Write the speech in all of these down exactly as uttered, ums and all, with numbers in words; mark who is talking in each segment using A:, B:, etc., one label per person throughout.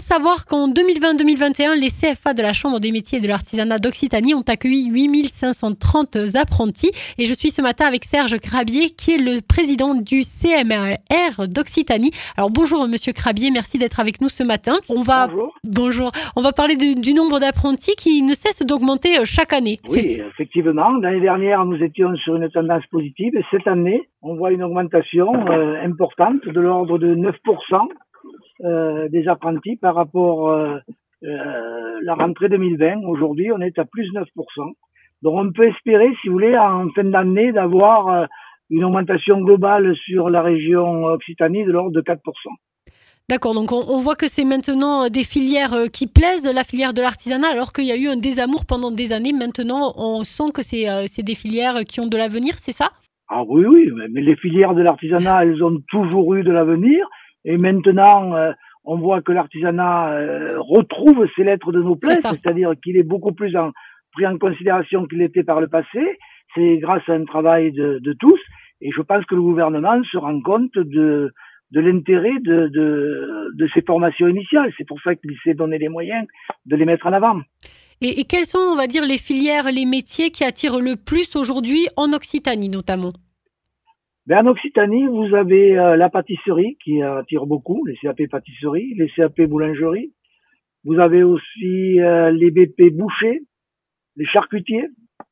A: savoir qu'en deux mille vingt deux mille vingt et un, les C F A de la Chambre des métiers et de l'artisanat d'Occitanie ont accueilli huit mille cinq cent trente apprentis. Et je suis ce matin avec Serge Crabier, qui est le président du C M A R d'Occitanie. Alors bonjour Monsieur Crabier, merci d'être avec nous ce matin. On va,
B: bonjour.
A: Bonjour. On va parler de, du nombre d'apprentis qui ne cesse d'augmenter chaque année.
B: Oui, C'est... effectivement. L'année dernière, nous étions sur une tendance positive. Et cette année, on voit une augmentation euh, importante de l'ordre de neuf pour cent euh, des apprentis par rapport à euh, euh, la rentrée deux mille vingt. Aujourd'hui, on est à plus neuf pour cent. Donc, on peut espérer, si vous voulez, en fin d'année, d'avoir euh, une augmentation globale sur la région Occitanie de l'ordre de quatre pour cent.
A: D'accord, donc on, on voit que c'est maintenant des filières qui plaisent, la filière de l'artisanat, alors qu'il y a eu un désamour pendant des années. Maintenant, on sent que c'est, euh, c'est des filières qui ont de l'avenir, c'est ça ?
B: Ah oui, oui, mais les filières de l'artisanat, elles ont toujours eu de l'avenir. Et maintenant, euh, on voit que l'artisanat euh, retrouve ses lettres de noblesse, c'est c'est-à-dire qu'il est beaucoup plus en, pris en considération qu'il était par le passé. C'est grâce à un travail de, de tous. Et je pense que le gouvernement se rend compte de... de l'intérêt de, de, de ces formations initiales. C'est pour ça qu'il s'est donné les moyens de les mettre en avant.
A: Et, et quelles sont, on va dire, les filières, les métiers qui attirent le plus aujourd'hui en Occitanie notamment ?
B: Ben, en Occitanie, vous avez euh, la pâtisserie qui attire beaucoup, les C A P pâtisserie, les C A P boulangerie. Vous avez aussi euh, les B P bouchers, les charcutiers.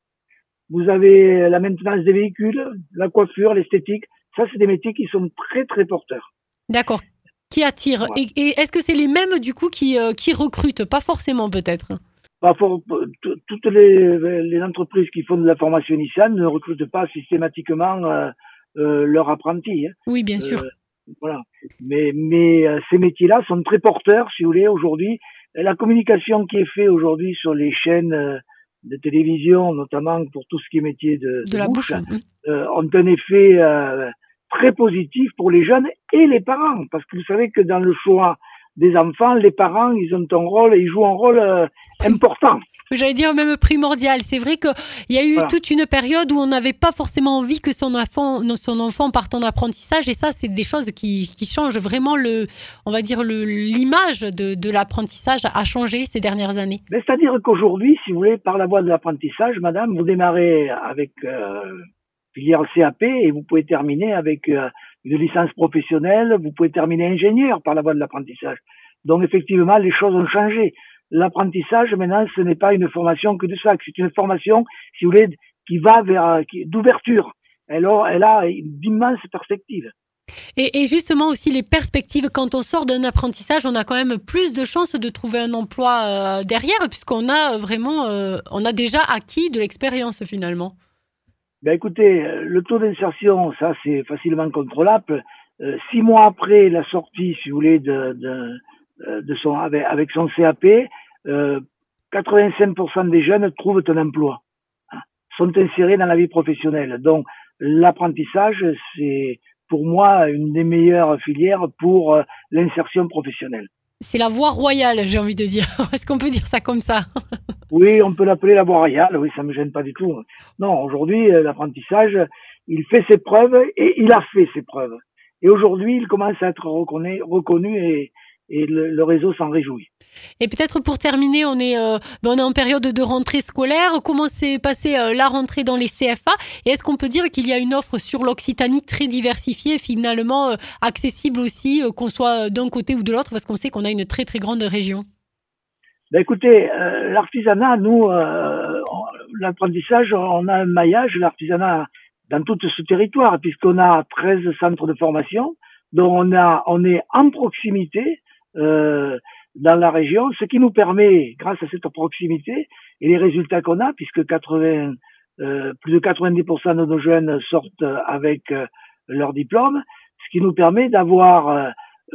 B: Vous avez la maintenance des véhicules, la coiffure, l'esthétique. Ça, c'est des métiers qui sont très, très porteurs.
A: D'accord. Qui attirent. Ouais. Et, et est-ce que c'est les mêmes, du coup, qui, euh, qui recrutent ? Pas forcément, peut-être.
B: Pas for... Toutes les, les entreprises qui font de la formation initiale ne recrutent pas systématiquement euh, euh, leurs apprentis. Hein.
A: Oui, bien sûr.
B: Euh, voilà. Mais, mais euh, ces métiers-là sont très porteurs, si vous voulez, aujourd'hui. La communication qui est faite aujourd'hui sur les chaînes euh, de télévision, notamment pour tout ce qui est métier de,
A: de,
B: de
A: la
B: bouche,
A: bouche
B: euh, ont un effet euh, très positif pour les jeunes et les parents, parce que vous savez que dans le choix des enfants, les parents, ils ont un rôle, ils jouent un rôle euh, important.
A: J'allais dire même primordial. C'est vrai qu'il y a eu voilà. toute une période où on n'avait pas forcément envie que son enfant, son enfant parte en apprentissage, et ça, c'est des choses qui, qui changent vraiment le, on va dire le, l'image de, de l'apprentissage a changé ces dernières années.
B: Mais c'est-à-dire qu'aujourd'hui, si vous voulez, par la voie de l'apprentissage, madame, vous démarrez avec euh, filière C A P et vous pouvez terminer avec euh, une licence professionnelle, vous pouvez terminer ingénieur par la voie de l'apprentissage. Donc effectivement, les choses ont changé. L'apprentissage, maintenant, ce n'est pas une formation que de ça, c'est une formation, si vous voulez, qui va vers, qui, d'ouverture. Elle a, elle a d'immenses perspectives.
A: Et, et justement aussi les perspectives, quand on sort d'un apprentissage, on a quand même plus de chances de trouver un emploi euh, derrière, puisqu'on a vraiment, euh, on a déjà acquis de l'expérience finalement.
B: Ben écoutez, le taux d'insertion, ça c'est facilement contrôlable. Euh, six mois après la sortie, si vous voulez, de, de, de son, avec, avec son C A P, euh, quatre-vingt-cinq pour cent des jeunes trouvent un emploi, hein, sont insérés dans la vie professionnelle. Donc l'apprentissage, c'est pour moi une des meilleures filières pour euh, l'insertion professionnelle.
A: C'est la voie royale, j'ai envie de dire. Est-ce qu'on peut dire ça comme ça ?
B: Oui, on peut l'appeler la voie royale, oui, ça me gêne pas du tout. Non, aujourd'hui, l'apprentissage, il fait ses preuves et il a fait ses preuves. Et aujourd'hui, il commence à être reconnu, reconnu et, et le, le réseau s'en réjouit.
A: Et peut-être pour terminer, on est, euh, ben on est en période de rentrée scolaire. Comment s'est passée euh, la rentrée dans les C F A ? Et est-ce qu'on peut dire qu'il y a une offre sur l'Occitanie très diversifiée, finalement euh, accessible aussi, euh, qu'on soit d'un côté ou de l'autre, parce qu'on sait qu'on a une très très grande région ?
B: Ben écoutez, euh, l'artisanat, nous, euh, l'apprentissage, on a un maillage, l'artisanat dans tout ce territoire, puisqu'on a treize centres de formation, dont on a, on est en proximité euh, dans la région, ce qui nous permet, grâce à cette proximité et les résultats qu'on a, puisque quatre-vingts, euh, plus de quatre-vingt-dix pour cent de nos jeunes sortent avec euh, leur diplôme, ce qui nous permet d'avoir euh,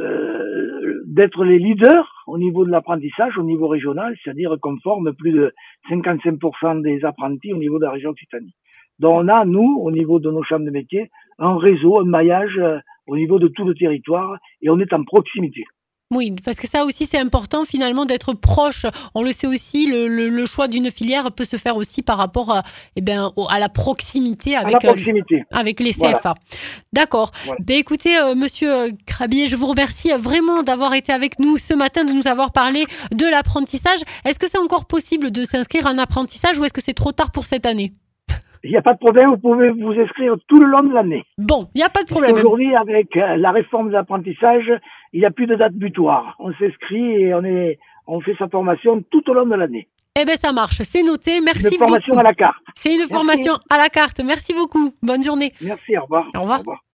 B: Euh, d'être les leaders au niveau de l'apprentissage au niveau régional, c'est-à-dire qu'on forme plus de cinquante-cinq pour cent des apprentis au niveau de la région Occitanie. Donc on a, nous, au niveau de nos chambres de métiers, un réseau, un maillage euh, au niveau de tout le territoire et on est en proximité.
A: Oui, parce que ça aussi, c'est important finalement d'être proche. On le sait aussi, le, le, le choix d'une filière peut se faire aussi par rapport à, eh ben, au- à la proximité avec,
B: À la proximité.
A: euh, avec les
B: Voilà.
A: C F A. D'accord.
B: Voilà.
A: Ben, écoutez, euh, monsieur euh, Crabier, je vous remercie euh, vraiment d'avoir été avec nous ce matin, de nous avoir parlé de l'apprentissage. Est-ce que c'est encore possible de s'inscrire en apprentissage ou est-ce que c'est trop tard pour cette année?
B: Il n'y a pas de problème, vous pouvez vous inscrire tout le long de l'année.
A: Bon, il n'y a pas de
B: Parce
A: problème.
B: qu'aujourd'hui, avec euh, la réforme de l'apprentissage, il n'y a plus de date butoir. On s'inscrit et on est, on fait sa formation tout au long de l'année.
A: Eh bien, ça marche, c'est noté. Merci
B: Une formation
A: beaucoup.
B: à la carte.
A: C'est une
B: Merci.
A: formation à la carte. Merci beaucoup. Bonne journée.
B: Merci, au revoir.
A: Au revoir.
B: Au revoir.